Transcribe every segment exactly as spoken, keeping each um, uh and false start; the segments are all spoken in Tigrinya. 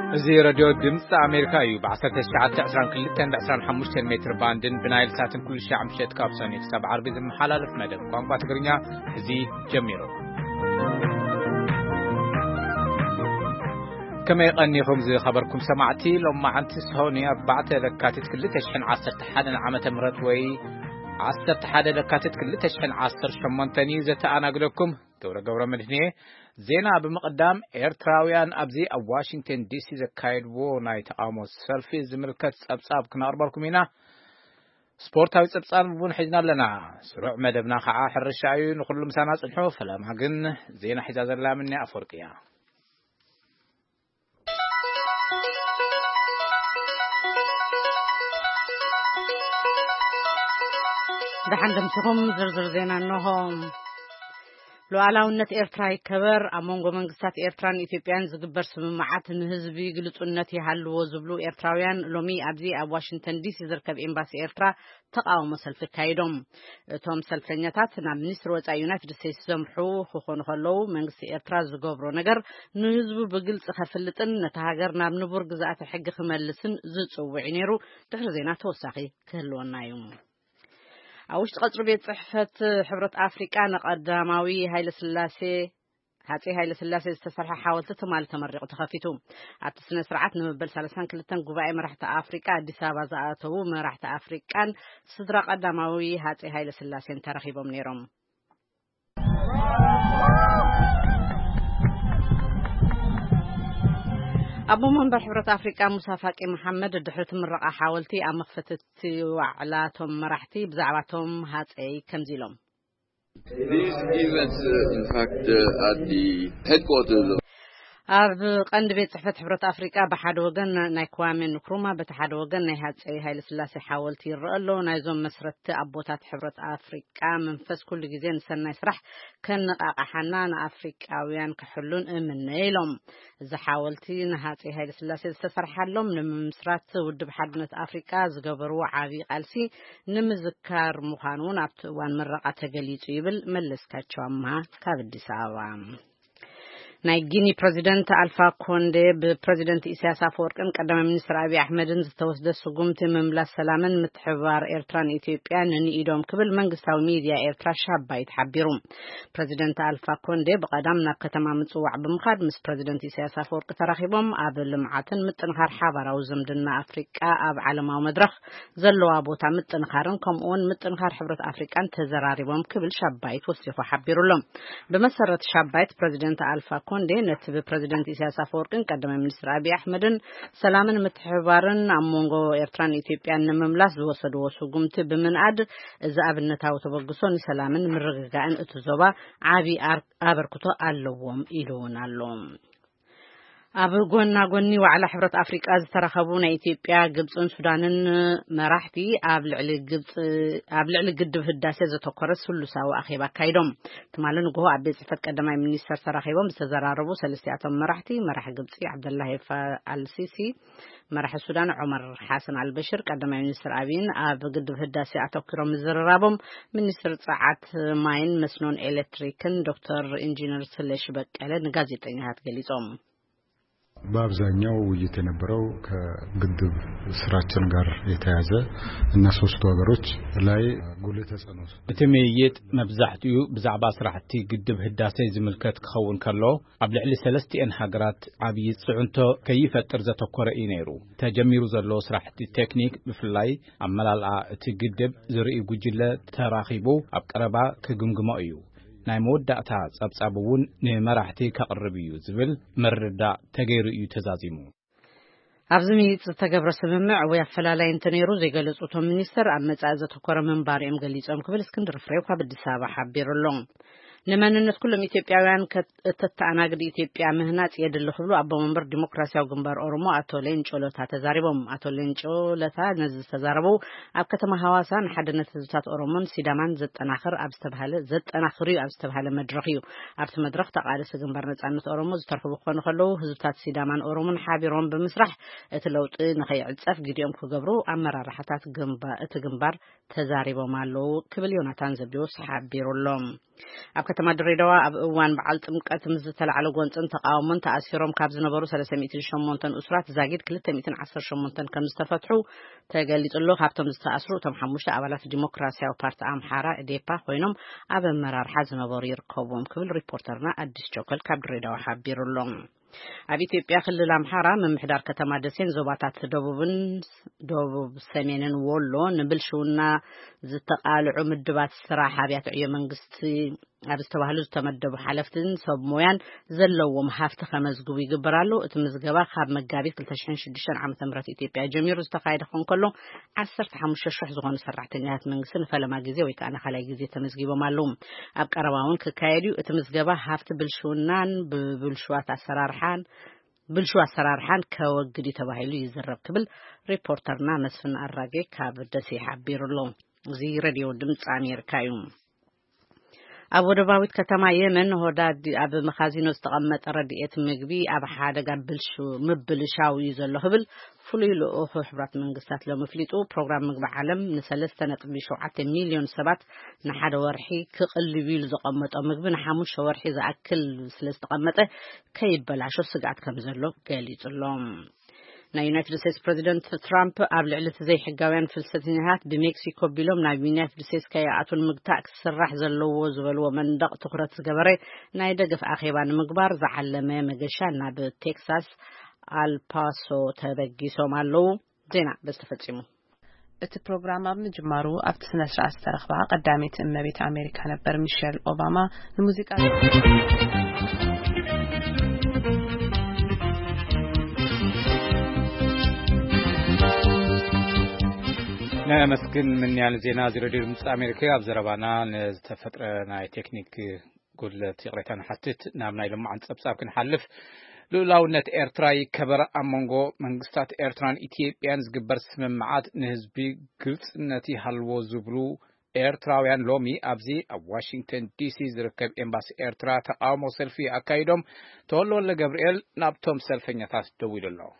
زي راديو دمس أمريكا يو بعثة الشعب تعسران كل تن بعسران حموشتين متر باندن بنايل ساتن كل شعب مشيت كابسون يكسب عربي زي محلال في مدن قام باتقرنيا زي جميرو كما يغني خمزي خبركم سمعتي لما عن تسهوني بعد ذكاتت كل تشحن عصر تحدن عامة مرتوي عصر تحدن ذكاتت كل تشحن عصر شمانتني زت أنا أقولكم دورة دورة مدنية زينا بمقدام إيرتراويان أبزي أو واشنطن دي سي زكايد وو نايت آموس سلفي زملكت أبصاب كنا أربعكم هنا سبورت هاي أبصاب بون حجنا لنا سرع مدبنا خعا حرش عيون وكل مسانا صنحو فلا معقن زينا حجاز الله مني أفريقيا دحين دمتهم زرزر زينا أنهم لو علاونت إيرتراي كبر أمونغو منقصات إيرتران إثيوبيان زقبر سممعات نهزبي قلت أنتي هلو وزبلو إيرتراويان لومي أبزي أب واشنطن دي سي زركب إمباسي إيرترا تقاوم سلف كايدوم توم سلفنياتات نا منستر وزا يونايتد ستيتس زمحو خوخون خلو منقصي إيرترا زقبرو نقر نهزبو بقلت خفلتن نتهاجرنا بنبور قزاعة حق خمالسن زوتو وعنيرو تحر زينا توساقي كهلونا يوم أوش تقدر بيت صحفة حبرة أفريقيا نقدماوي هاي السلاسة هاتي هاي السلاسة استسرح حاولت تمال تمرق وتخفيتهم عتسنا سرعات نمبل سلسان كل تنقبائي مرحت أفريقيا دي سابا زاعته مرحت أفريقيا صدر قدماوي هاتي هاي السلاسة ترخيبهم نيرم أبو منبر حبرة أفريقيا مسافاك محمد الدحرة مرقة حاولتي أم خفتتي وعلاتهم مرحتي بزعباتهم هاتي كمزيلهم. These events uh, in fact uh, at the headquarters أب قند بيت صحفة حبرة أفريقيا بحد وجن نايكوامي نكروما بتحد وجن نهات هاي السلاسة حاولتي الرقلو نايزوم مسرت أبوتات حبرة أفريقيا منفس كل جزين سنة يسرح كان حنان أفريقياويان كحلون من نيلهم إذا حاولتي نهات هاي السلاسة استسرح لهم من مسرات ود بحدنة أفريقيا زجبروا عبي قالسي نمذكر مخانون أبت وان مرقة تجليت يبل ملس كاتشوامها كابدي ساوام نايجيني بريزيدنت ألفا كوندي ببريزيدنت إسياس أفوركن قدم منستر أبي أحمدن زتوسد سقومت مملا سلامن متحوار إيرتران إثيوبيا نني إيدوم قبل منقصاو ميديا إيرترا شابا يتحبيرون بريزيدنت ألفا كوندي بقدامنا كتما متصوع بمخاد مس بريزيدنت إسياس أفورك تراخيبهم قبل معتن متنخار حابر أو زمدنا أفريقيا أب علما ومدرخ زلوا أبوتا متنخارن كمون متنخار حبرة أفريقيا تزراريبهم قبل شابا يتوسيخوا حبيرو لهم بمسرة شابا بريزيدنت ألفا كوندي نتب بريزيدنت إسياس أفوركن قدم منستر أبي أحمدن سلامن متحوارن أمونغو إيرتران إثيوبيا نمملاس بوصدو سقومت بمنعد إذا أبنتاو تبقصون سلامن مرغقان اتزوبا عابي أبركتو ألوهم إلون ألوم أبغونا غني وعلى حبرة أفريقيا ترخبون إثيوبيا جبسون سودانن مراحتي قبل على جبس قبل على جد في الداسة زتقرص كل سوا أخيبا كايدم تمالن جوه عبد الفتح قدماء منيستر ترخيبهم بستزراربو سلسيات مراحتي مراح جبسي عبد الله فالسيسي مراح السودان عمر حسن البشر قدماء منيستر أبين أب جد في الداسة أتوكرهم زراربهم منيستر ساعات ماين مسنون إلكتريكن دكتور إنجينير سلش بك على نجازيتين هات جليسهم በአብዛኛው እየተነበረው ከግድብ ስራችን ጋር የተያዘ እና ሶስቱ ሀገሮች ላይ ጉልህ ተጽዕኖ እትመየጥ መብዛሕትኡ ብዛዕባ ስራሕቲ ግድብ ህዳሴ ዝምልከት ክኸውን ከሎ ኣብ ልዕሊ ሰለስቲአን ሃገራት ዓብይ ጽዕንቶ ከይፈጥር ዘተኮረ እዩ ነይሩ ተጀሚሩ ዘሎ ስራሕቲ ቴክኒክ ብፍላይ ኣመላልኣ እቲ ግድብ ዝርኢ ጉጅለ ተራኺቡ ኣብ ቀረባ ክግምግሞ እዩ ናይ መወዳእታ ጸብጻቡውን ንመራሕቲ ከቅርብ እዩ ዝብል መረዳ ተገይሩ እዩ ተዛዚሙ ኣብዝሚ ዝተገብረ ስምምዕ ወይ ኣፈላላይ እንተነይሩ ዘይገለጹቶም ሚኒስተር ኣብ መጻኢ ዘተኮረ መንባሪኦም ገሊጾም ክብል እስክንድር ፍሬው ካብ አዲስ አበባ ሓቢሩሎም نمننت كلهم إثيوبيان كتتعناقد إثيوبيا مهنات يدل خبلو أبو منبر ديمقراسيا وجنبار أورمو أتولين شولتا تزاربهم أتولين شولتا نزل تزاربو أب كتما هواسان حد نتزوجات أورمون سيدامان زت أناخر أبستبهله زت أناخري أبستبهله مدرخيو أبست مدرخ تقالس جنبار نتعنت أورمو زترخبو خانو خلو زوجات سيدامان أورمون حابيرون بمسرح اتلوت نخي عدسف جديهم كجبرو أمر راحتات جنبار اتجنبار تزاربو مالو كبليوناتان زبيوس حابيرولهم أب ከተማ ድሬዳዋ ኣብ እዋን በዓል ጥምቀት ምስ ዝተለዓለ ጎንፅን ተቃውሞን ተኣሲሮም ካብ ዝነበሩ ሰለስተ ሚእቲ ሸሞንተ እስራት ዛጊድ ክልተ ሚእቲ ዓሰርተ ሸሞንተ ከም ዝተፈትሑ ተገሊጹሎ ካብቶም ዝተኣስሩ እቶም ሓሙሽተ ኣባላት ዲሞክራሲያዊ ፓርቲ ኣምሓራ ኢዴፓ ኮይኖም ኣብ ኣመራርሓ ዝነበሩ ይርከብዎም ክብል ሪፖርተርና አዲስ ቸኮል ካብ ድሬዳዋ ሓቢሩሎም ኣብ ኢትዮጵያ ክልል ኣምሓራ ምምሕዳር ከተማ ደሴን ዞባታት ደቡብን ደቡብ ሰሜንን ወሎ ንብልሽውና ዝተቃልዑ ምድባት ስራሕ ኣብያተ ዕዮ መንግስቲ ኣብ ዝተባህሉ ዝተመደቡ ሓለፍትን ሰብ ሞያን ዘለዎም ሃፍቲ ከመዝግቡ ይግበራሉ እቲ ምዝገባ ካብ መጋቢት ክልተ ሽሕን ሽዱሽተን ዓመተ ምህረት ኢትዮጵያ ጀሚሩ ዝተካየደ ኮንከሎ ዓሰርተ ሓሙሽተ ሽሕ ዝኾኑ ሰራሕተኛታት መንግስቲ ንፈለማ ግዜ ወይ ከዓ ንኻልኣይ ግዜ ተመዝጊቦም ኣለዉ ኣብ ቀረባውን ክካየድ እዩ እቲ ምዝገባ ሃፍቲ ብልሽውናን ብብልሽዋት ኣሰራርሓን ብልሹ ኣሰራርሓን ከወግድ ተባሂሉ ይዝረብ ክብል ሪፖርተርና መስፍን ኣራጌ ካብ ደሴ ሓቢሩሎ እዚ ሬድዮ ድምፂ ኣሜሪካ እዩ ኣብ ወደባዊት ከተማ የመን ሆዳድ ኣብ መኻዚኖ ዝተቐመጠ ረድኤት ምግቢ ኣብ ሓደጋ ብልሹ ምብልሻው እዩ ዘሎ ህብል ፍሉይ ልኡኽ ሕብራት መንግስታት ለመፍሊጡ ፕሮግራም ምግቢ ዓለም ንሰለስተ ነጥቢ ሸውዓተ ሚልዮን ሰባት ንሓደ ወርሒ ክቅልብ ኢሉ ዘቐመጦ ምግቢ ንሓሙሽተ ወርሒ ዝኣክል ስለዝተቐመጠ ከይበላሾ ስጋት ከም ዘሎ ገሊጹሎም ናይ ዩናይትድ ስቴትስ ፕሬዚደንት ትራምፕ ኣብ ልዕሊ ዘይ ሕጋውያን ፍልሰተኛታት ብሜክሲኮ ቢሎም ናብ ዩናይትድ ስቴትስ ከይኣቱን ምግታእ ክስራሕ ዘለዎ ዝበልዎ መንደቕ ትኩረት ዝገበረ ናይ ደገፍ ኣኼባ ንምግባር ዝዓለመ መገሻ ናብ ቴክሳስ አልፓሶ ተበጊሶም ኣለዉ ዜና በስተፈጺሙ እቲ ፕሮግራም ኣብ ምጅማሩ ኣብቲ ስነ ስርዓት ዝተረኽባ ቀዳሚት እመቤት ኣሜሪካ ነበር ሚሼል ኦባማ ንሙዚቃ نمسكن من يعني زينا زيرودي مصر أمريكا أبزربانا نتفتر ناي تكنيك قل تقريتان حتت نامنا لما عند سبساب كن حلف لولاونة إيرتراي كبر أمونغو منغستات إيرتران إثيوبيانز قبر سممعات نهزبي قلت نتي حلوو زبلو إيرتراويان لومي أبزي أب واشنطن دي سي زركب إمباس إيرترا تقاومو سلفي أكايدوم تولو لغبريل نابتوم سلفي نتاس دويل الله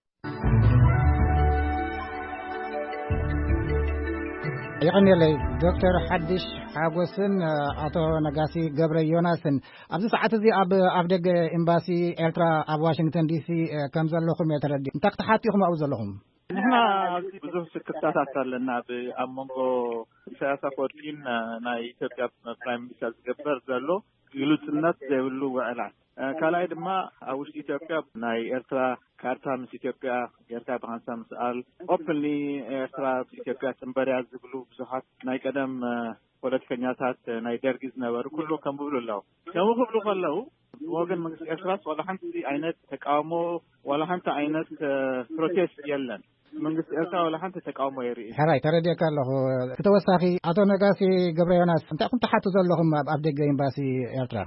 يغني لي دكتور حدش حاجوسن أتو نجاسي جبر يوناسن أبز ساعات زي أب أبدك إمباسي إلترا أب واشنطن دي سي كم زل لهم يتردد تقتحاتهم أو زلهم نحنا بزوج سكتات لنا بأمونغو سياسة فورتين نا إثيوبيا برايم مينستر جبر زلو يلوتنات زيولو وعلا كلاي دما أوش إثيوبيا ناي إرترا كارتا مس إثيوبيا إرترا بانسا مسأل أوبنلي إرترا إثيوبيا تنبري أزبلو بزحات ناي قدم ፖለቲከኛታት ናይ ደርጊዝ ነበሩ ኩሉ ከም ብብሉ ለው ከም ብብሉ ከለው ወገን መንግስት ኤርትራስ ወላ ሓንቲ ዓይነት ተቃውሞ ወላ ሓንቲ ዓይነት ፕሮቴስት የለን መንግስት ኤርትራ ወላ ሓንቲ ተቃውሞ የርኢ ሕራይ ተረዲእካ ኣለኹ ክተወሳኺ ኣቶ ነጋሲ ገብረ ዮናስ እንታይ ኩም ተሓቱ ዘለኹም ኣብ ደገ ኤምባሲ ኤርትራ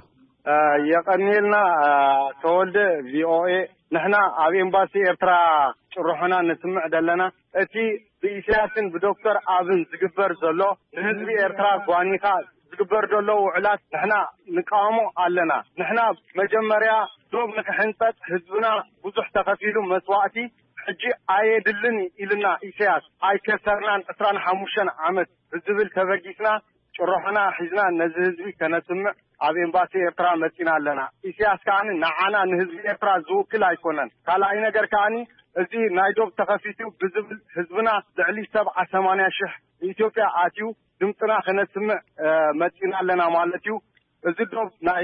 የቀኒልና ተወልደ ቪኦኤ ንሕና ኣብ ኤምባሲ ኤርትራ ጭሩሕና ንስምዕ ደለና እቲ ብኢሳያስን ብዶክተር ኣብን ዝግበር ዘሎ ንህዝቢ ኤርትራ ጓኒኻ ዝግበር ዘሎ ውዕላት ንሕና ንቃወሞ ኣለና ንሕና መጀመርያ ዶብ ንክሕንፀጥ ህዝብና ብዙሕ ተኸፊሉ መስዋዕቲ ሕጂ ኣየድልን ኢልና ኢሳያስ ኣይከሰርናን ዕስራን ሓሙሽተ ዓመት ብዝብል ተበጊስና ጭሩሕና ሒዝና ነዚ ህዝቢ ከነስምዕ ኣብ ኤምባሲ ኤርትራ መፂና ኣለና ኢሳያስ ከዓኒ ንዓና ንህዝቢ ኤርትራ ዝውክል ኣይኮነን ካልኣይ ነገር ከዓኒ እዚ ናይ ዶብ ተኸፊቱ ብዝብል ህዝብና ልዕሊ ሰብዓ ሰማንያ ሽሕ ኢትዮጵያ ኣትዩ ድምፅና ከነስምዕ መፂና ኣለና ማለት እዩ እዚ ዶብ ናይ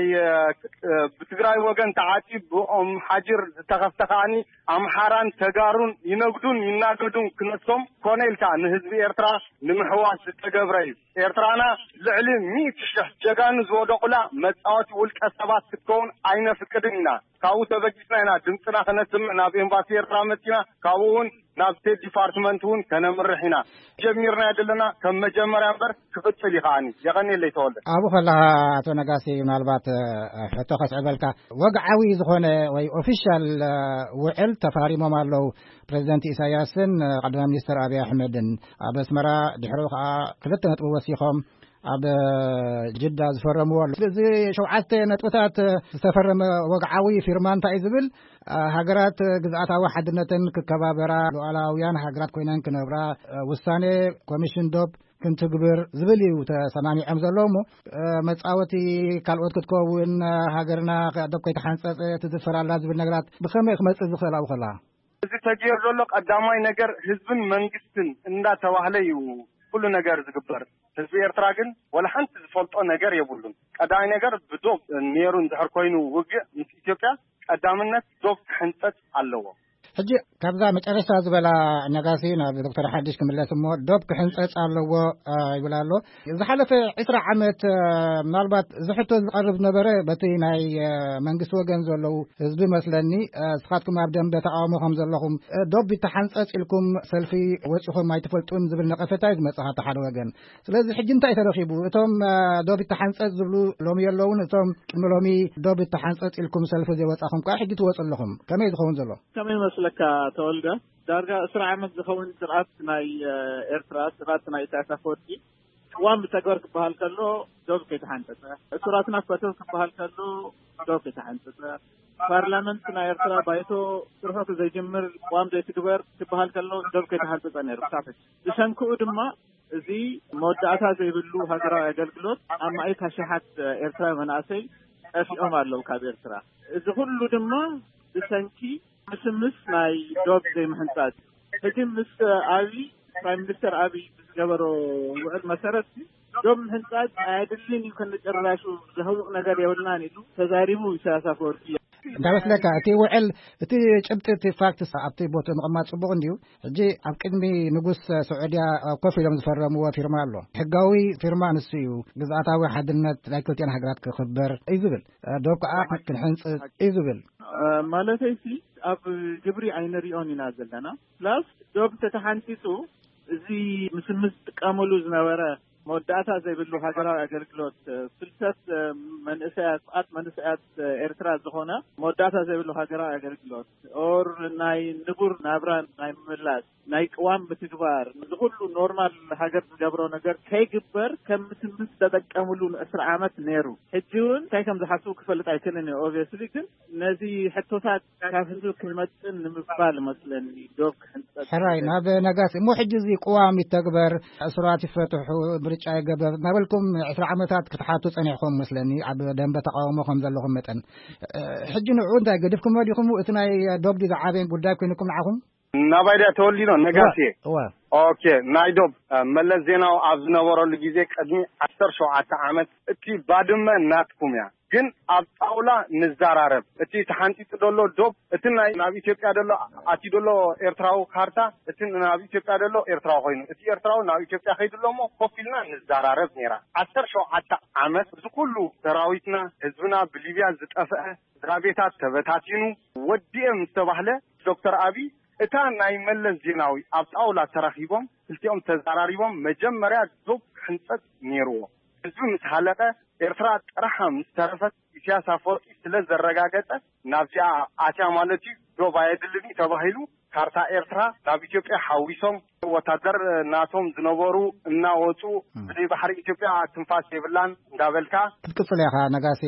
ብትግራይ ወገን ተዓፂብ ብኦም ሓጅር ዝተኸፍተ ከዓኒ ኣምሓራን ተጋሩን ይነግዱን ይናገዱን ክነሶም ኮነ ኢልካ ንህዝቢ ኤርትራ ንምሕዋስ ዝተገብረ እዩ ኤርትራና ልዕሊ ሚእቲ ሽሕ ጀጋኑ ዝወደቑላ መፃወቲ ውልቀ ሰባት ክትከውን ኣይነፍቅድን ኢና ካብኡ ተበጊስና ኢና ድምፅና ከነስምዕ ናብ ኤምባሲ ኤርትራ መፂና ካብኡ እውን ናብ ስቴት ዲፓርትመንት እውን ከነምርሕ ኢና ጀሚርና ያደለና ከም መጀመርያ እምበር ክፍፅል ይኸዓኒ የቐኒለይ ተወልደ ኣብኡ ከለኻ ኣቶ ነጋሲ ምናልባት ሕቶ ከስዕበልካ ወግዓዊ ዝኾነ ወይ ኦፊሻል ውዕል ተፋሪሞም ኣለው ፕሬዚደንት ኢሳያስን ቀዳማይ ሚኒስትር ኣብይ ኣሕመድን ኣብ ኣስመራ ድሕሪ ከዓ ክልተ ነጥቢ ወሲኾም ኣብ ጅዳ ዝፈረምዎ ስለዚ ሸውዓተ ነጥብታት ዝተፈረመ ወግዓዊ ፊርማ እንታይ ዝብል ሃገራት ግዝኣታዊ ሓድነትን ክከባበራ ሉዓላውያን ሃገራት ኮይነን ክነብራ ውሳኔ ኮሚሽን ዶብ ክንትግብር ዝብልዩ ተሰማሚዖም ዘለዎም መጻወቲ ካልኦት ክትከውን ሃገርና ደብ ከይተሓንጸጽ ትዝፈራላ ዝብል ነገራት ብኸመይ ክመጽእ ዝኽእል ኣብ ኸላ እዚ ተገይሩ ዘሎ ቀዳማይ ነገር ህዝብን መንግስትን እንዳተባህለ እዩ ኩሉ ነገር ዝግበር ህዝቢ ኤርትራ ግን ወላ ሓንቲ ዝፈልጦ ነገር የብሉን ቀዳማይ ነገር ብዶብ ነይሩን ዝሕር ኮይኑ ውግእ ምስ ኢትዮጵያ ቀዳምነት ዶብ ክሕንጸጽ ኣለዎ ሕጂ ካብዛ መጨረሻ ዝበላ ነጋሲ ናብ ዶክተር ሓድሽ ክምለስ እሞ ዶብ ክሕንጸጽ ኣለዎ ይብል ኣሎ ዝሓለፈ عشرين ዓመት ምናልባት ዝሕቶ ዝቐርብ ነበረ በቲ ናይ መንግስቲ ወገን ዘለዉ ህዝቢ መስለኒ ስኻትኩም ኣብ ደንበ ተቃውሞ ከም ዘለኹም ዶብ ተሓንጸጽ ኢልኩም ሰልፊ ወፂኹም ኣይትፈልጡን ዝብል ነቐፈታ ዝመጽእ ሓደ ወገን ስለዚ ሕጂ እንታይ ተረኺቡ እቶም ዶብ ተሓንጸጽ ዝብሉ ሎሚ የለውን እቶም ቅድሚ ሎሚ ዶብ ተሓንጸጽ ኢልኩም ሰልፊ ዘይወጻኹም ከዓ ሕጂ ትወጽ ኣለኹም ከመይ ዝኸውን ዘሎ ከመይ መስለካ ተወልደ ዳርጋ عشرين ዓመት ዝኸውን ስርዓት ናይ ኤርትራ ስርዓት ናይ ኢሳያስ አፈወርቂ ዋን ብተግባር ክበሃል ከሎ ዶብ ከይተሓንጸጸ ስርዓትና ፈተው ክበሃል ከሎ ዶብ ከይተሓንጸጸ ፓርላመንት ናይ ኤርትራ ባይቶ ስርዓቱ ዘይጅምር ዋን ዘይትግበር ክበሃል ከሎ ዶብ ከይተሓንጸጸ ነይሩ ሳፈች ዝሸንክኡ ድማ እዚ መወዳእታ ዘይብሉ ሃገራዊ አገልግሎት ኣብ ማእከል ካሽሓት ኤርትራ መናእሰይ ጠፊኦም ኣለዉ ካብ ኤርትራ እዚ ሁሉ ድማ ብሰንኪ ምስምስ ናይ ዶብ ዘይምሕንጻጽ ሕጂ ምስ አቢ ፕራይም ሚኒስተር አቢ ዝገበሮ ውዕል መሰረት ዶብ ምሕንጻጽ ኣያድልን እዩ ከነጨራሹ ዝህውቕ ነገር የብልናን ኢሉ ተዛሪቡ ኢሳያስ አፈወርቂ እንዳበስለካ እቲ ውዕል እቲ ጭብጢ እቲ ፋክትስ ኣብቲ ቦታ መቐማጥ ጽቡቕ እንዲሁ ሕጂ ኣብ ቅድሚ ንጉስ ስዑድያ ኮፍ ኢሎም ዝፈረምዎ ፊርማ ኣሎ ሕጋዊ ፊርማ ንሱ እዩ ግዝኣታዊ ሓድነት ናይ ክልቲአን ሃገራት ክኽበር እዩ ዝብል ዶብ ከዓ ክንሕንጽጽ እዩ ዝብል ማለተይሲ ኣብ ግብሪ ኣይንሪኦን ኢና ዘለና ፕላስ ዶብ ተተሓንፂፁ እዚ ምስምስ ጥቀመሉ ዝነበረ መወዳእታ ዘይብሉ ሃገራዊ አገልግሎት ፍልሰት መንእሰያት ጻት መንእሰያት ኤርትራ ዝኾነ መወዳእታ ዘይብሉ ሃገራዊ አገልግሎት ኦር ናይ ንቡር ናብራን ናይ ምምላስ ናይ ቅዋም ብትግባር ዝሁሉ ኖርማል ሃገር ዝገብሮ ነገር ከይግበር ከም ምስምስ ተጠቀሙሉ عشرين ዓመት ነይሩ ሕጂውን እንታይ ከም ዝሓስቡ ክፈልጥ ኣይክእልን ኦብቪየስሊ ግን ነዚ ሕቶታት ካብ ህዝቢ ክመጽን ንምባል መስለኒ ዶብ ክሕንጸጽ ሕራይ ናብ ነጋሲ እሞ ሕጂ እዚ ቅዋም ይተግበር እስራት ይፈትሑ ምርጫ ይገበር ናበልኩም عشرين ዓመታት ክትሓቱ ጸኒሕኩም መስለኒ ኣብ ደንበ ተቃውሞ ከም ዘለኹም መጠን ሕጂ ንዑ እንታይ ገድፍኩም ወዲኹም እቲ ናይ ዶብ ዝዓበየን ጉዳይ ኮይንኩም ንዓኹም ናባይዳ ተወሊዶ ነጋሲ ኦኬ ናይ ዶብ መለስ ዜናው ኣብ ዝነበረሉ ጊዜ ቀድሚ عشرة وسبعة ዓመት እቲ ባድመ ናትኩም ያ ግን ኣብ ጣውላ ንዛራረብ እቲ ተሓንጢጥ ደሎ ዶብ እቲ ናይ ናብ ኢትዮጵያ ደሎ ኣቲ ደሎ ኤርትራው ካርታ እቲ ናብ ኢትዮጵያ ደሎ ኤርትራው ኮይኑ እቲ ኤርትራው ናብ ኢትዮጵያ ከይድሎሞ ኮፊልና ንዛራረብ ነራ عشرة وسبعة ዓመት ዝኩሉ ሰራዊትና ህዝብና ብሊብያ ዝጠፍአ ድራቤታት ተበታቲኑ ወዲኤም ዝተባህለ ዶክተር አቢ እታ ናይ መለስ ዜናዊ ኣብ ጣውላ ተራኺቦም ክልቲኦም ተዛራሪቦም መጀመርያ ዶብ ሕንጸት ነይርዎ ህዝቢ ምስ ሃለቀ ኤርትራ ጥራሓ ምስ ተረፈት ኢሳያስ አፈወርቂ ስለ ዘረጋገጸ ናብዚኣ ኣትያ ማለት እዩ ዶብ ኣየድልኒ ተባሂሉ ካርታ ኤርትራ ናብ ኢትዮጵያ ሓዊሶም ወታደር ናቶም ዝነበሩ እናወጹ ብዘይ ባሕሪ ኢትዮጵያ ትንፋስ የብላን እንዳበልካ ትቅጽል ኢኻ ነጋሲ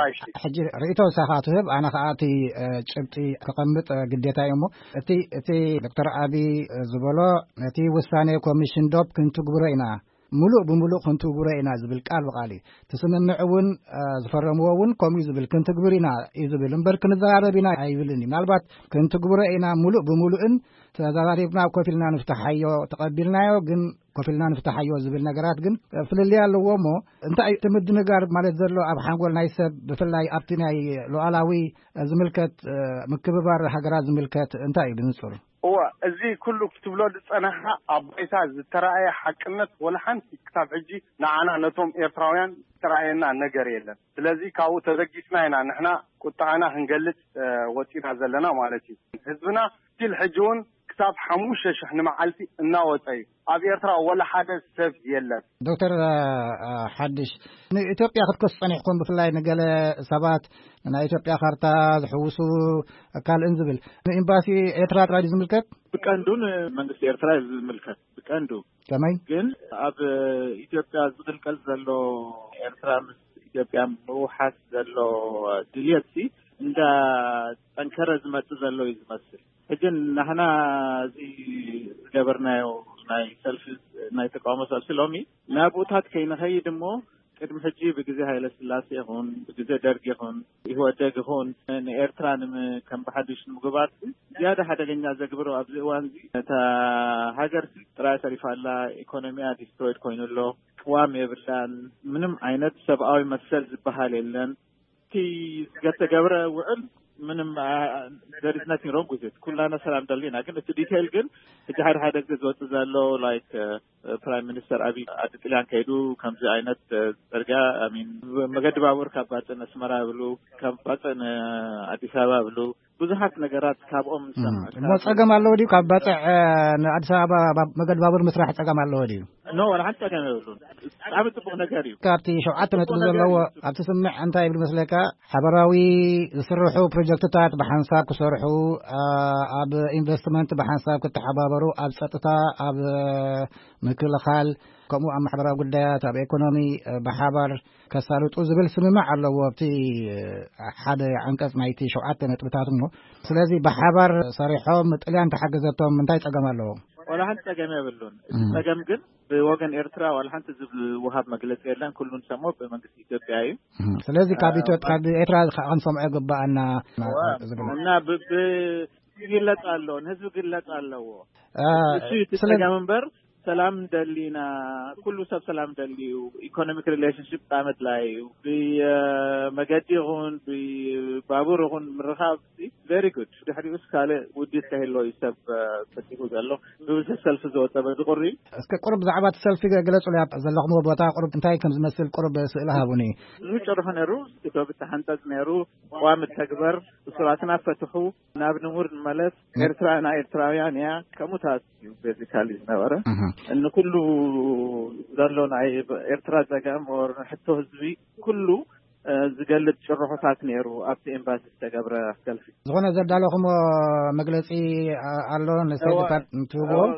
ሕጂ ርእቶ ሳኻ ትህብ ኣነ ከዓ እቲ ጭብጢ ክቐምጥ ግዴታ እዩ እሞ እቲ እቲ ዶክተር አቢ ዝበሎ ነቲ ውሳኔ ኮሚሽን ዶብ ክንትግብሮ ኢና ሙሉእ ብሙሉእ ክንትግብሮ ኢና ዝብል ቃል ብቃል እዩ ትስምምዕ እውን ዝፈረምዎ እውን ከምኡ ዝብል ክንትግብር ኢና እዩ ዝብል እምበር ክንዘራረብ ኢና ኣይብልን ምናልባት ክንትግብሮ ኢና ሙሉእ ብሙሉእን ተዛራሪብና ኮፊልና ንፍታሓዮ ተቐቢልናዮ ግን ኮፊልና ንፍታሓዮ ዝብል ነገራት ግን ፍልልያ ኣለዎ እሞ እንታይ ትምድንጋር ማለት ዘሎ ኣብ ሓንጎል ናይ ሰብ ብፍላይ ኣብቲ ናይ ሉዓላዊ ዝምልከት ምክብባር ሃገራት ዝምልከት እንታይ እዩ ብንጹር هو ازي كله كتب له صناحه ابيتا زتراي حقنت ولا حنت كتاب حجي نعنا نتوم ايرتراويان تراينا ነገር የለም ስለዚህ ካው ተዘግይስና ኢና نحنا ቁጣና ህንገልጽ ወጪና ዘለና ማለት እዩ ህዝብና ሲል ሕጂውን كتاب حموشه شحن معلتي እናወጣይ ኣብ ኤርትራ ወላ ሓደ ሰብ የለን ዶክተር ሓድሽ ኢትዮጵያ ክትከስ ጸኒሕኩም ብፍላይ ነገለ ሰባት ናይ ኢትዮጵያ ካርታ ዝሕውሱ ካልእን ዝብል ኤምባሲ ኤርትራ ጥራይ ዝምልከት ብቀንዱን መንግስቲ ኤርትራ ዝምልከት ብቀንዱ ከመይ ግን ኣብ ኢትዮጵያ ዝግልቀል ዘሎ ኤርትራ ምስ ኢትዮጵያ ምውሓስ ዘሎ ድልየት እንዳ ጠንከረ ዝመጽእ ዘሎ ይዝመስል ሕጅን ናህና እዚ ገበርናዮ ናይ ሰልፍ ናይ ተቃውሞ ሰልፍ ሎሚ ናቦታት ከይነኸይ ደሞ ቅድም ሕጂ በጊዜ ኃይለ ስላሴ ይሁን በጊዜ ደርግ ይሁን ይወደግ ይሁን ንኤርትራን ከም በሐዲሽ ምግባት ዚያዳ ሐደገኛ ዘግብሮ ኣብዚ እዋን ታ ሀገር ጥራይ ተሪፋላ ኢኮኖሚያ ዲስትሮይድ ኮይኑሎ ዋም የብላን ምንም አይነት ሰብአዊ መሰል ዝበሃል የለን ቲ ገተገብረ ውዕል ምንም there is nothing wrong with it ኩላና ሰላም ደልይና ግን እቲ ዲቴል ግን እቲ ሓደ ሓደ ግዜ ዝወጽ ዘሎ ላይክ ፕራይም ሚኒስተር አብይ አጥቅላን ከይዱ ከምዚ አይነት ጸርጋ አይ ሚን መገድ ባቡር ካባጠነ አስመራ ብሉ ካባጠነ አዲስ አበባ ብሉ ብዙሃት ነገራት ካብኦም ሰማዕ ጸገም አለው ዲ ካባጠ አዲስ አበባ መገድ ባቡር መስራሕ ጸገም አለው ዲ ኖ ወላ ሓንተ ጸገም ይብሉ ጣም ጥቡቅ ነገር እዩ ካብቲ ሸውዓተ ነጥብ ዘለዎ ኣብቲ ስምዕ እንታይ ይብል መስለካ ሓበራዊ ዝስርሑ ፕሮጀክትታት በሓንሳብ ክሰርሑ ኣብ ኢንቨስትመንት በሓንሳብ ክተሓባበሩ ኣብ ጸጥታ ኣብ ምክልኻል ከምኡ ኣብ ማሕበራዊ ጉዳያት ኣብ ኢኮኖሚ በሓባር ከሳልጡ ዝብል ስምምዕ ኣለዎ ኣብቲ ሓደ አንቀጽ ናይቲ ሸውዓተ ነጥብታት ነው ስለዚ በሓባር ሰሪሖም ጥልያን ተሓገዘቶም እንታይ ጸገም ኣለዎ ወላ ሓንተ ጸገም ይብሉን ጸገም ግን በወገን ኤርትራ ወላ ሓንተ ዝብል ወሃብ መግለጽ የለን ኩሉን ሰሞ በመንግስት ኢትዮጵያ እዩ ስለዚ ካብ ኢትዮጵያ ካብ ኤርትራ ከንሰምዖ ይግባአና እና በ ይግለጽ አለው ህዝብ ግለጽ አለው እሺ ጸገም መንበር ሰላም ደሊና ኩሉ ሰብ ሰላም ደሊዩ ኢኮኖሚክ ሪሌሽንሺፕ ጣመት ላይ በመገዲሁን በባቡርሁን ምርኻብ very good ድሕሪውስ ካለ ውዲት ከሄሎ ይሰብ ተሲሁ ዘሎ ብዙ ሰልፍ ዘወጣ በዝቁሪ እስከ ቁርብ ዛዕባ ሰልፍ ገለጹ ላይ ዘለኹም ቦታ ቁርብ እንታይ ከም ዝመስል ቁርብ ስእለ ሃቡኒ ዝጨርሑ ነሩ ኢትዮጵያ ተሓንጠጽ ነሩ ቋም ተግበር ስራትና ፈትሑ ናብ ንሙር መለስ ኤርትራና ኤርትራውያን ያ ከሙታት ቤዚካሊ ነበረ ان كل زلون اي ኤርትራ ዘጋም or حتى ህዝቢ ኩሉ ዝገልጽ ጭርሖታት ነሩ ኣብቲ ኤምባሲ ተገብረ ሰልፊ ዝኾነ ዘዳለኹም መግለጺ ኣሎ ነሰይድ ዲፓርትመንት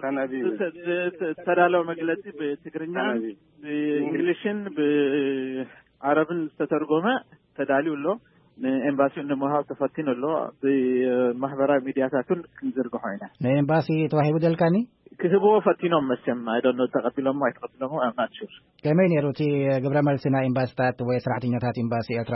ተዳለው መግለጺ በትግርኛ በእንግሊሽን በአረብን ተተርጎመ ተዳሊውሎ ኤምባሲው እንደማሃው ተፈቲነሎ በማህበራዊ ሚዲያታቱን ክንዝርግሖይና ኤምባሲ ተዋሂቡ ደልካኒ ክህቦ ፈቲኖም መስም አይ ዶንት ኖ ተቀብሎም አይ ተቀብሎም አም ናት ሹር ከመይ ነሩቲ ግብረ መልስና ኤምባሲታት ወይ ስራሕተኛታት ኤምባሲ ኤርትራ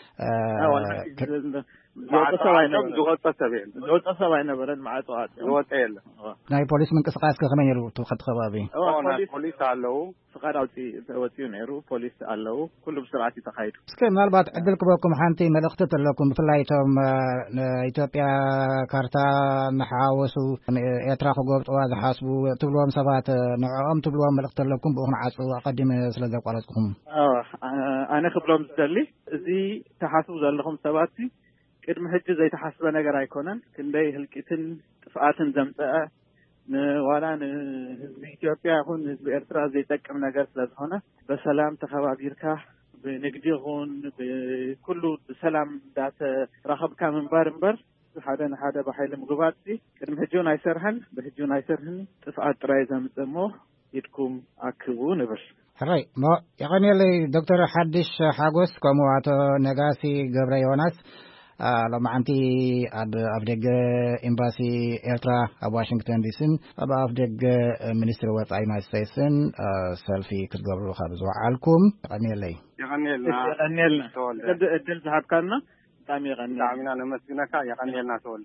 ዘወጣሰባይነበር ዘወጣሰባይነበር ዘወጣሰባይነበር ማዓጣት ዘወጣየለ ናይ ፖሊስ ምንቅስቃስ ከመይ ነሩ ተኸት ከባቢ ፖሊስ አለው ፍቃድ አውጪ ተወጪው ነሩ ፖሊስ አለው ኩሉ ብስርዓት ተኻይዱ እስከ ምናልባት ዕድል ክበኩም ሓንቲ መልእክቲ ተለኩም ብፍላይቶም ኢትዮጵያ ካርታ ንሓወሱ ኤርትራ ክጎብጥዋ ዝሓስቡ ትብሎም ሰባት ንዕኦም ትብሎም መልእክቲ ተለኩም ብኡኹን ዓጹ አቀዲም ስለ ዘቋረጽኩም ኣነ ክብሎም ዝደሊ እዚ ተሓስቡ ዘለኹም ሰባት ቅድም ሕጂ ዘይተሓስበ ነገር አይኮነን ክንደይ ህልቂትን ጥፍኣትን ዘምፀአ ዋላ ህዝቢ ኢትዮጵያ ይሁን ህዝቢ ኤርትራ ዘይጠቅም ነገር ስለዝሆነ በሰላም ተኸባቢርካ በንግዲ ይሁን በኩሉ በሰላም ዳተ ረኸብካ መንበር እንበር ሓደ ሓደ በኃይል ምግባት ቅድም ሕጂውን አይሰርሐን በሕጂውን አይሰርህን ጥፍኣት ጥራይ ዘምፀሞ ይድኩም አክቡ ንብል ሕራይ ሞ የቀኒለ ዶክተር ሓድሽ ሓጎስ ከምኡ አቶ ነጋሲ ገብረ ዮናስ لما أنتي أب أفدق إمباسي إيرترا أب واشنطن ديسن أب أفدق منستر وات أي مايستيسن سيلفي كتقبلوا خابز وعالكم غني لي يغني لنا يغني لنا قد الدل زهاب كاننا تامي يغني دعمنا نمسكنك يغني لنا تولد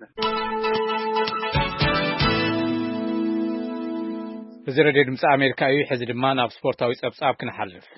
وزير دمس أمريكا يحز دمان أب سبورتاوي سبساب كنحلف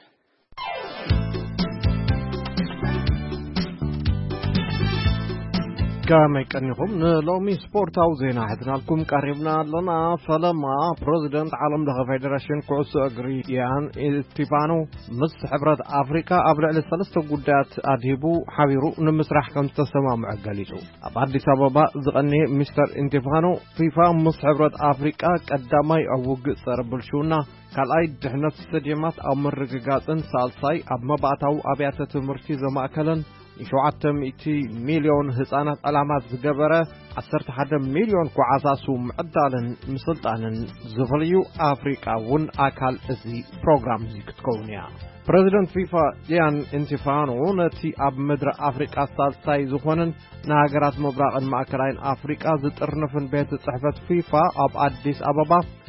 كما يكنيكم نلومي سبورتاو زينا حدنالكم قريبنا لنا فلما بريزيدنت عالم لغا فيدراسيون كوسو اغري يان استيفانو مس حبرت افريكا ابلع لثلاثه غدات اديبو حبيرو نمسرح كم تسمامع غليصو اباديس ابابا زقني مستر انتيفانو فيفا مس حبرت افريكا قداماي اوغ صربلشونا كالاي دحنت ستاديومات او مرغغاطن سالساي اب مباتاو ابيات تمرتي زماكلن شوعتم إتي مليون هزانات علامات زجبرة عشرة حدا مليون كوعزاسو معدالن مسلطانن زفليو أفريقيا ون أكل إزي برنامج زيكتكونيا. بريزيدنت فيفا يان انتفانو نتي أب مدر أفريقيا سالساي زخونن ناقرات مبراغن مأكراين أفريقيا زترنفن بيت صحفة فيفا أب أديس أبابا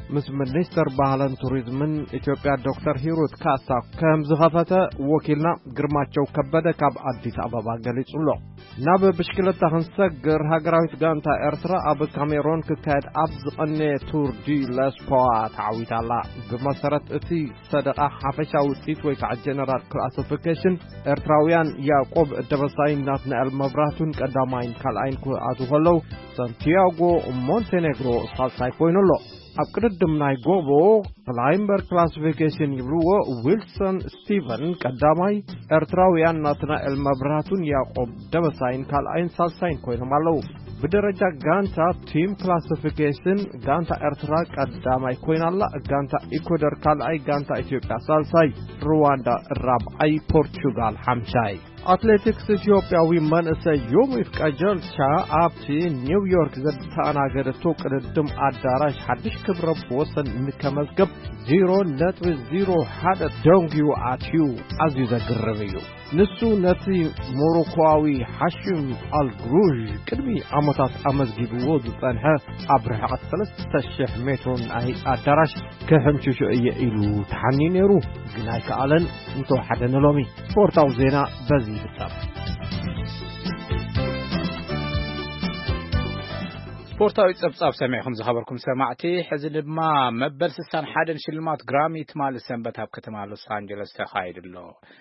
ምስ ሚኒስተር ባህልን ቱሪዝምን ኢትዮጵያ ዶክተር ሂሩት ካሳ ከም ዝኸፈተ ወኪልና ግርማቸው ከበደ ካብ አዲስ አበባ ገሊጹሎ ናብ ብሽክለታ ክንሰግር ሃገራዊት ጋንታ ኤርትራ ኣብ ካሜሮን ክካየድ ኣብ ዝቐነ ቱር ዲ ለስፖ ተዓዊታላ ብመሰረት እቲ ሰደቃ ሓፈሻዊ ውፅኢት ወይ ከዓ ጀነራል ክላሲፊኬሽን ኤርትራውያን ያዕቆብ ደበሳይ ናትናኤል መብራቱን ቀዳማይን ካልኣይን ክኣቱ ከለው ሳንቲያጎ ሞንቴኔግሮ ሳልሳይ ኮይኑሎ ኣብ ቅድድም ናይ ጎቦ ክላይምበር ክላሲፊኬሽን ይብልዎ ዊልሰን ስቲቨን ቀዳማይ ኤርትራውያን ናትናኤል መብራቱን ያዕቆብ ደበሳይን ካልኣይን ሳልሳይን ኮይኖም ኣለው በደረጃ ጋንታ ቲም ክላሲፊኬሽን ጋንታ ኤርትራ ቀዳማይ ኮይናላ ጋንታ ኢኳዶር ካልኣይ ጋንታ ኢትዮጵያ ሳልሳይ ሩዋንዳ ራብዓይ ፖርቹጋል ሓምሳይ አትሌቲክስ ኢትዮጵያዊ መንእሰይ ዮሚፍ ቀጀልቻ ኣብቲ ኒውዮርክ ዘተኣናገደቶ ቅድድም አዳራሽ ሓድሽ ክብረ ወሰን ንከመዝገብ ዜሮ ነጥቢ ዜሮ ሓደ ዶንጊዩ ኣትዩ ኣዝዩ ዘግርም እዩ ንሱ ነቲ ሞሮኮዊ ሓሽም አልግሩዥ ቅድሚ ዓመታት ኣመዝጊብዎ ዝጸንሐ ኣብ ርሕቐት ሰለስተ ሽሕ ሜትሮን ናይ ኣዳራሽ ከሕምሽሹ እየ ኢሉ ተሓኒ ነይሩ ግን ኣይከኣለን እንተወሓደነ ሎሚ ስፖርታዊ ዜና በዚ ይፍጸም ስፖርታዊ ጸብጻብ ሰሚዕኩም ዝኸበርኩም ሰማዕቲ ሕዚ ድማ መበል ስልሳ ወሓደ ሽልማት ግራሚ ትማል ሰንበት ኣብ ከተማ ሎስ አንጀለስ ተኻይድሎ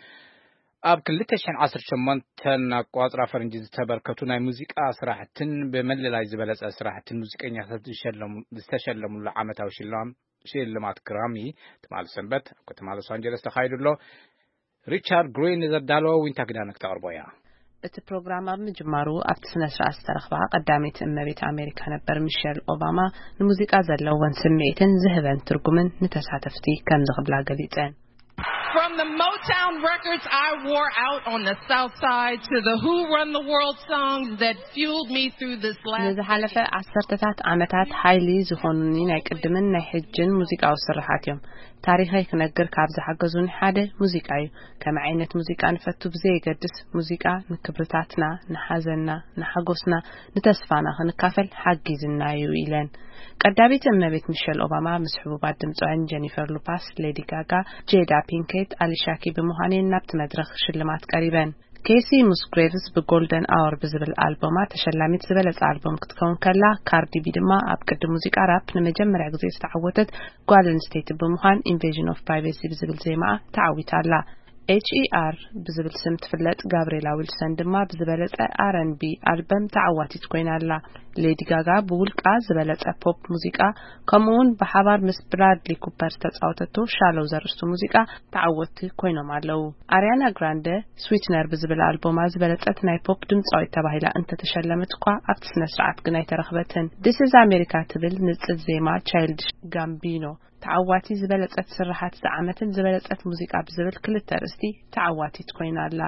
ኣብ ክልተ ሽሕ ዓሰርተ ሸሞንተ ኣቋጽራ ፈረንጂ ዝተበርከቱ ናይ ሙዚቃ ስራሕትን በመለላይ ዝበለጸ ስራሕትን ሙዚቀኛታት ዝተሸለሙሉ ዓመታዊ ሽልማት ሽልማት ግራሚ ትማል ሰንበት ኣብ ከተማ ሎስ አንጀለስ ተኻይድሎ ሪቻርድ ግሪን ዘዳለወ ዊንታ ግዳነ ክተቕርቦያ እቲ ፕሮግራም ኣብ ምጅማሩ ኣብቲ ስነ ስርዓት ዝተረኽባ ቀዳሚት እመቤት አሜሪካ ነበር ሚሼል ኦባማ ንሙዚቃ ዘለወን ስምዒትን ዝህበን ትርጉምን ንተሳተፍቲ ከም ዝኽብላ ገሊጸን From the Motown records I wore out on the South Side to the Who Run the World songs that fueled me through this last ንዝሓለፈ ዓሰርተታት ዓመታት ሓይሊ ዝኾኑኒ ናይ ቅድምን ናይ ሕጅን ሙዚቃዊ ስራሓት እዮም ታሪኸይ ክነግር ካብ ዝሓገዙን ሓደ ሙዚቃ እዩ ከም ዓይነት ሙዚቃ ንፈቱ ብዘይገድስ ሙዚቃ ንክብርታትና ንሓዘንና ንሓጎስና ንተስፋና ክንካፈል ሓጊዝና እዩ ኢለን ቀዳሚት እመቤት ሚሼል ኦባማ ምስ ሕቡባት ድምጻውያን ጄኒፈር ሉፓስ ሌዲ ጋጋ ጄዳ ፒንኬት አሊሻ ኪ በመሆኔን ናብቲ መድረኽ ሽልማት ቀሪበን ኬሲ ሙስግሬቭስ በጎልደን አወር ብዝብል አልበማ ተሸላሚት ዝበለጸ አልበም ክትከውን ከላ ካርዲ ቢ ድማ ኣብ ቅድም ሙዚቃ ራፕ ንመጀመርያ ግዜ ዝተዓወተት ጓልን ስቴት በመሆን ኢንቬዥን ኦፍ ፕራይቬሲ ብዝብል ዜማ ተዓዊታላ ኤች ኢ አር ብዝብል ስም ትፍለጥ ጋብሪኤላ ዊልሰን ድማ ብዝበለጸ አር ኤንድ ቢ አልበም ተዓዋቲት ኮይናላ ሌዲ ጋጋ ብውልቃ ዝበለጸ ፖፕ ሙዚቃ ከምኡውን በሓባር ምስ ብራድሊ ኩፐር ተጻውተቶ ሻለው ዘርስቱ ሙዚቃ ተዓወቲ ኮይኖም ኣለው አሪያና ግራንደ ስዊትነር ብዝብል አልበማ ዝበለጸት ናይ ፖፕ ድምጻዊት ተባሂላ እንተተሸለመት እኳ ኣብቲ ስነ ስርዓት ግን ኣይተረኽበትን ዲስ ኢዝ አሜሪካ ትብል ንጽል ዜማ ቻይልድሽ ጋምቢኖ تعواتي زبلت سرحات زعمت زبلت موسيقى بزبل كل الترستي تعواتي تكوينالا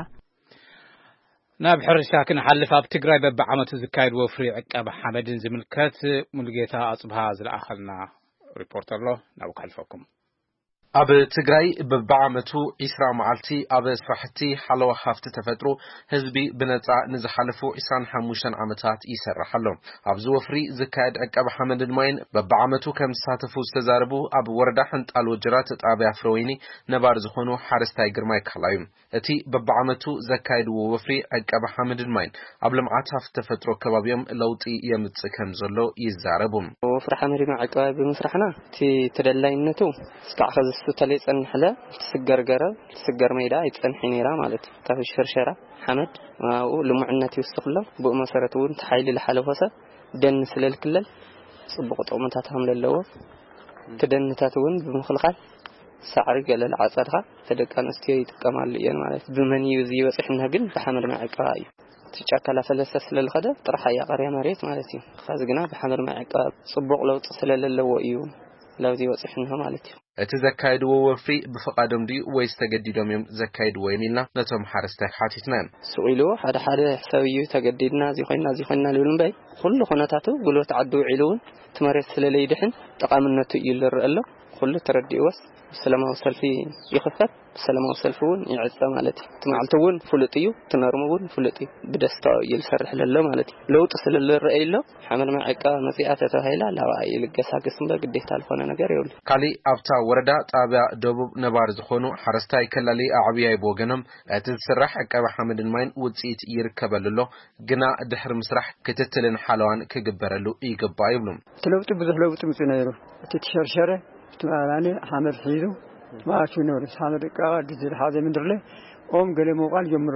ناب حرشا كن حلف اب تግራይ በበዓመቱ ዝካይድ ወፍሪ ዕቀባ ሐመድን ዝምልከት ሙልጌታ አጽብሃ ዝለአኸልና ሪፖርተር ሎ ናብ ካልፈኩም ኣብ ትግራይ በበዓመቱ ዒስራ መዓልቲ ኣብ ስራሕቲ ሓለዋ ሃፍቲ ተፈጥሮ ህዝቢ ብነጻ ንዝሓለፉ ዒስራን ሓሙሽተ ዓመታት ይሰርሓሎ ኣብዚ ወፍሪ ዝካየድ ዕቀባ ሐመድን ማይን በበዓመቱ ከም ዝሳተፉ ዝተዛረቡ ኣብ ወረዳ ሕንጣል ወጅራት ጣብያ ፍሮወይኒ ነባር ዝኾኑ ሓረስታይ ግርማይ ካላዩ እቲ በበዓመቱ ዘካይድዎ ወፍሪ ዕቀባ ሐመድን ማይን ኣብ ልምዓት ሃፍቲ ተፈጥሮ ከባቢዮም ለውጢ የምጽእ ከም ዘሎ ይዛረቡ ወፍሪ ሐመድን ዕቀባ ብምስራሕና እቲ ተደላይነቱ ስካዕ ስተለይ ጸንሕለ ተስገርገረ ተስገር ሜዳ ይጸንሕኔራ ማለት ካብ ሽርሸራ ሐመድ አው ልሙዕነት ይወስخሎ ብኡ መሰረቱን ተሓይሊ ለሐለፈሰ ደን ስለልክለል ጽብቅ ጦመታት hamለለዎ ተደንታቱን ብምخلኻል ሳዕሪ ገለል ዓጸድኻ ተደቃን እስቲ ይጥቀማል እየን ማለት ብመን ይዚ ይወጽሕና ግን በሐመድ ማዕቀባ እዩ ተጫከላ ፈለሰ ስለልኸደ ጥራሓ ያቀርያ መሬት ማለት እዩ ኻዝግና በሐመድ ማዕቀባ ጽብቅ ለውጥ ስለለለዎ እዩ ለውዚ ወጽሕና ማለት እዩ እቲ ዘካይድዎ ወፍሪ ብፈቃዶም ዲ ወይስ ተገዲዶም እዮም ዘካይድዎ የሚልና ነቶም ሓረስታይ ሓቲትና ስኡኢሉ ሓደ ሓደ ሰብዩ ተገዲድና እዚ ኮይና እዚ ኮይና ልብል በይ ኩሉ ኾነታቱ ጉልበት ዓዱ ዒሉን ትመሬት ስለለይድሕን ጠቃምነቱ ይልር ኣሎ كل ترديوس سلام وسلفي يخفت سلام وسلفون يعصى مالتي تمعلتون فلطيو تنرمون فلطي بدستا يلسرح لله مالتي لو تصل للرأي له حمل معقا مسيئات تهيلا لا يلقساقس مبا قديت الفونه ነገር ይውል ካሊ አብታ ወረዳ ጣቢያ ደቡብ ነባር ዝኾኑ ሓረስታይ ከላሊ አዕብያይ ቦገኖም እቲ ዝስራሕ አቀባ ሐመድን ማይን ውጽኢት ይርከበልሎ ግና ድሕር ምስራሕ ክትትልን ሓለዋን ክግበረሉ ይገባ ይብሉም ተለውጥ ብዙሕ ለውጥ ምጽ ነይሩ እቲ ተሸርሸረ ተባራኒ ሐመድ ሒዙ ማቹ ኖር ሐመድ ቃ ግዝር ሐዘ ምድርለ ኦም ገለ ሞቃል ጀምሮ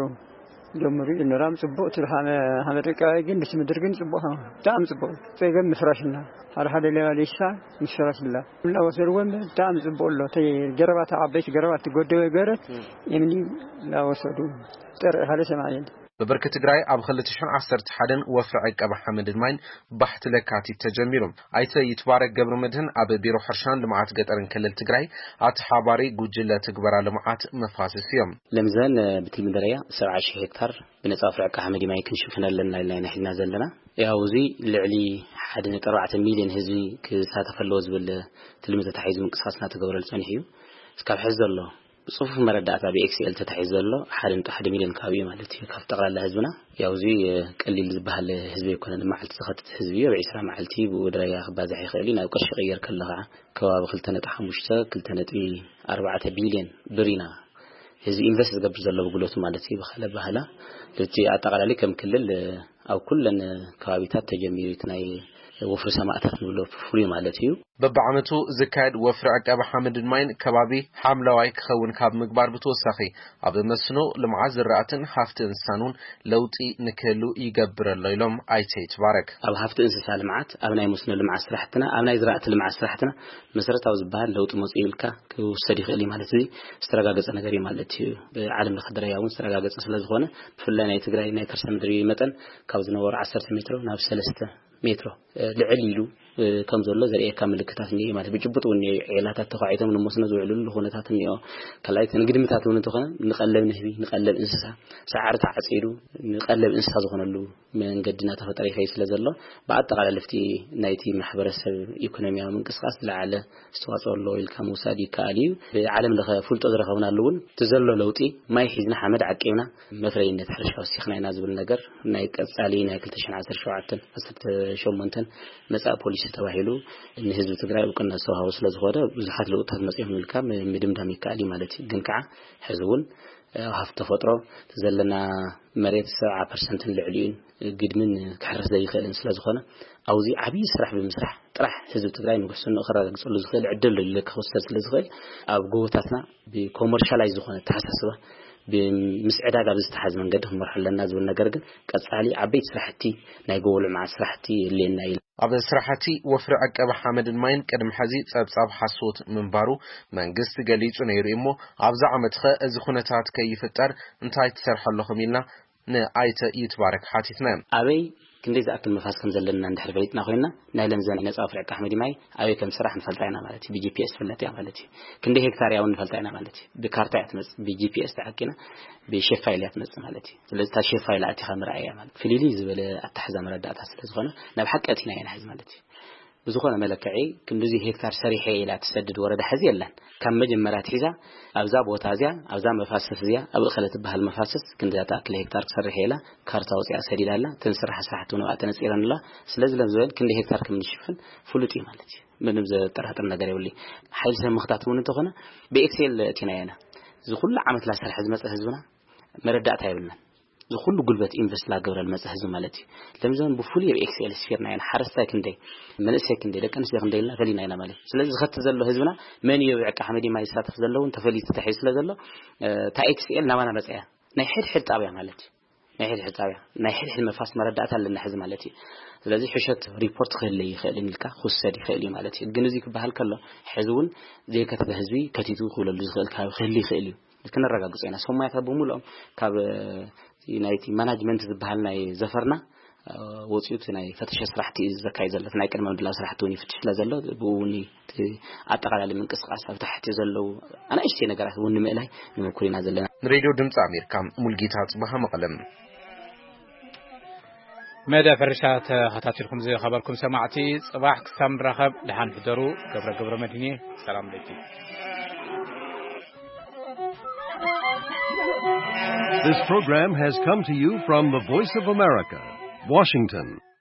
ጀምሩ እንራም ጽቦ ተሐመ ሐመድ ቃ ግን ድስ ምድር ግን ጽቦ ታም ጽቦ ፈገም መስራሽና هر حدا لا ليسا مسراش الله لا وسروم دام زبولو تي جربات عبيت جربات تقدو يقرت يمني لا وسدو تر هذا سمعين ببركة تجري أب خلت شن عصرت حدا وفرعك أبو حمد الماين بحت لكاتي تجميلهم أيتا يتبارك قبل مدهن أب بيرو حرشان لمعات قطرن كل تجري عت حباري جوجلة تكبر على معات مفاسسيهم لمزان بتل مدرية سبعة شيء هكتار بنتصافرك أحمد ما يكون شوفنا لنا لنا نحن نازل لنا يا وزي اللي حد نتربع مليون هزي كسات فلوز بالتلمذة تحيز من قصاصنا تقبل الصنيحيو سكاب حز الله صفوف مردات أبي إكس إل تتحيز الله حد حد مليون كابي مالتي كاف تقرأ لهزبنا يا وزي قليل ذبها الهزبي يكون مع التسخط الهزبية بعيسرا مع التيب ودريا بازح خلينا وكش غير كلها كواب خلتنا تحمشتا كلتنا تي أربعة بليون برينا هزي إنفست قبل زلوا بقولوا مالتي بخلا بهلا لتي أعتقد عليه كم كل أو كلنا كابيتات تجميرتنا وفر سماعتات نقوله فري مالتيو ببعمتو زكاد وفر عقب حمد الماين كبابي حمله وايك خون كاب مقبار بتوسخي ابي مسنو لمعزر راتن حفت انسانون لوطي نكلو يقبر الليلوم ايتي تبارك اب حفت انسان لمعات ابناي مسنو لمع سرحتنا ابناي زراعت لمع سرحتنا مسرتاو زبال لوط مصيلكا كوستدي خلي مالتي استرغاغص نغري مالتي بعالم الخضر ياون استرغاغص سلازخونه بفلاناي تግራይ ናይ ከርሰ ምድሪ መጠን ካብ ዝነበሩ عشرة ሜትሮ ናብ ثلاثة ሜትሮ ልዕሊሉ كم زلوا زي كامل كتاتني ما تبي جبت وني عيلاتها تقاعدهم من المصنع زعلوا له هنا تاتني أو كلايت نقدر متاتون تخنا نقلب نهبي نقلب إنسان سعر تعسيرو نقلب إنسان زخنا له من قدنا تفتري خيس لزلا بعد تقال لفتي نايتي محبر السب إقتصادية من قصاص لعلى استواصل الله الكموسادي كاليو بعالم دخل فول تدرخ هنا اللون تزلوا لوتي ما يحزنا حمد عكينا مفرين نتحرش وسخنا ينازل النجر نايك علينا كل تشن عشر شوعتن فست شو منتن مسألة بوليس ተባሂሉ እንህዝብ ትግራይ ወቀና ሰው ሀውስ ለዝሆደ ብዙሓት ለውጣት መጽሔት መልካም ምድምዳም ይካሊ ማለት ግን ከዓ ህዝቡን ሀፍተ ተፈጥሮ ተዘለና መሬት سبعة بالمئة ልዕሊን ግድምን ክሕረስ ዘይኽእልን ስለዝኾነ አውዚ ዓቢ ስራሕ ብምስራሕ ጥራሕ ህዝብ ትግራይ ንጉስን ክረጋግጽሉ ዝኽእል ዕድል ለክወስድ ስለዝኽእል ኣብ ጎቦታትና ብኮመርሻላይዝ ዝኾነ ተሓሳስባ بمسعدة قبل استحاز من قدهم مرحلة الناس والنجار جن كصالي عبيد سرحتي نيقول مع سرحتي اللي نايل عبد سرحتي وفرعك أبو حامد الماين كدم حزيت صاب صاب حصوت من بارو من قست جليت ونيريمو عبد زعمت خا زخونتات كيف التر انتهي تسرح اللهم يلنا نآيت يتبارك حاتثنا أبي كندي إذا أكل مفاس كم زلنا ندحر بيتنا خوينا نايلن زين ناس أفريقيا أحمد ماي أبي كم سرح نفلتعنا مالتي بي جي بي إس فلتي مالتي كندي هكتار ياون نفلتعنا مالتي بكارتا يتمس بي جي بي إس تعكينا بشيف فايلات مس مالتي لذا شيف فايلات خمر أيام في ليز ولا التحزم مردات هسه زغنا نبحق أتينا ينحز مالتي بزخنا ملكعي كندي هكتار سريحة إلى تسدد ورد حزي لنا كم مجمرات حزا أبزاب وتازيا أبزاب مفاسس زيا أبو خلت بها المفاسس كندي أتأكل هكتار سريحة لا كارتا وزيا سرير لا تنسرح ساحتون وقتنس إيران لا سلزلم زوال كندي هكتار كم نشوفن فلوتي مالتي من نبذ ترهت النجار يقولي حيل سهم مختاتون تخنا بإكسل تناينا زخل عمت لا سرح زمت هزبنا مردات هايلنا زخل قلبت إنفست لا قبر المس هزم مالتي لمزان بفولي بإكسل سفيرنا يعني حرستا كندي من السكندي لكن سكندي لا فلينا هنا مالي سلز خدت زلوا هزبنا من يوعك حمدي ما يساتف زلوا أنت فلي تتحيس لزلوا تا إكسل نوانا مسألة نحيد حد طابع مالتي نحيد حد طابع نحيد حد مفاس مردات لنا حزم مالتي ስለዚህ ሕሸት ሪፖርት ከለ ይኸልን ልካ ኹሰድ ይኸል ማለት ግን እዚ ክባሃል ከሎ ሕዝውን ዘይከተበ ህዝቢ ከቲቱ ክብለሉ ዝኽእል ካብ ክህሊ ይኽእል እዩ ልክነ ረጋግጽ ኢና ሰማያት በሙሉኦም ካብ ናይቲ ማናጅመንት ዝበሃል ናይ ዘፈርና ወጽዩት ናይ ፈተሸ ስራሕቲ ዘካይ ዘለት ናይ ቀድመ ምድላ ስራሕቲ ውን ይፍትሽ ስለዘሎ ብኡኒ ኣጠቃላሊ ምንቅስቃስ ኣብ ታሕቲ ዘለው ኣናእሽቲ ነገራት ውን ንምእላይ ንመኩሪና ዘለና ሬድዮ ድምጽ ኣሜሪካ ሙልጌታ ጽባህ መቀለም مدى فرشات هتاتيلكم زي خبركم سمعتي صباح كسام رخب لحن حضروا قبر قبر مدينة سلام عليكم. This program has come to you from the Voice of America, Washington.